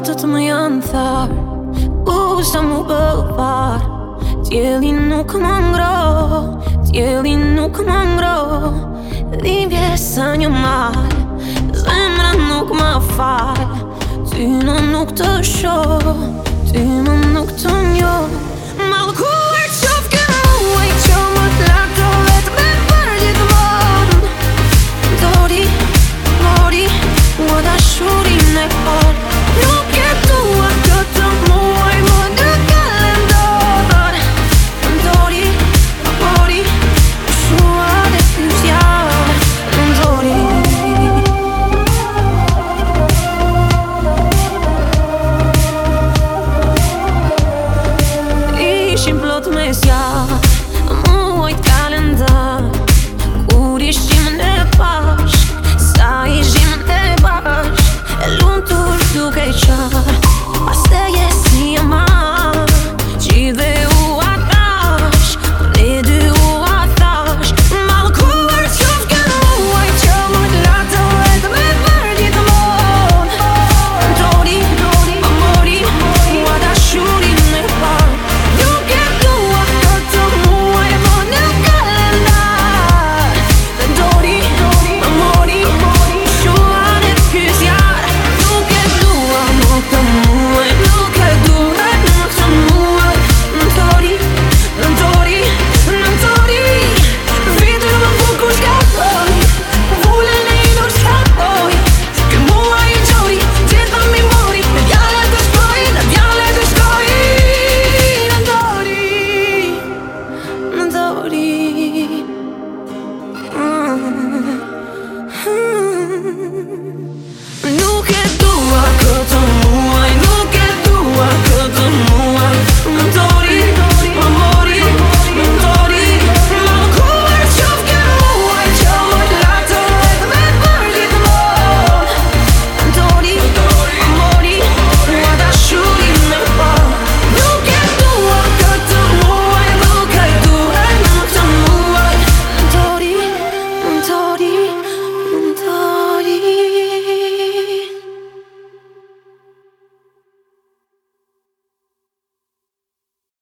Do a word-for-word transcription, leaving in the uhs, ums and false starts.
botët më janë tharë, u sa mu bëvar. Tjeli nuk më ngro, tjeli nuk më ngro. Dhimbje sa një mal, zemra nuk më fal. Ty më nuk të shoh, ty më nuk të njoh. Mallkuar qof ke muaj që më t'lakë vetë me për gjithmonë. Dori, mori, mua dashurin e po.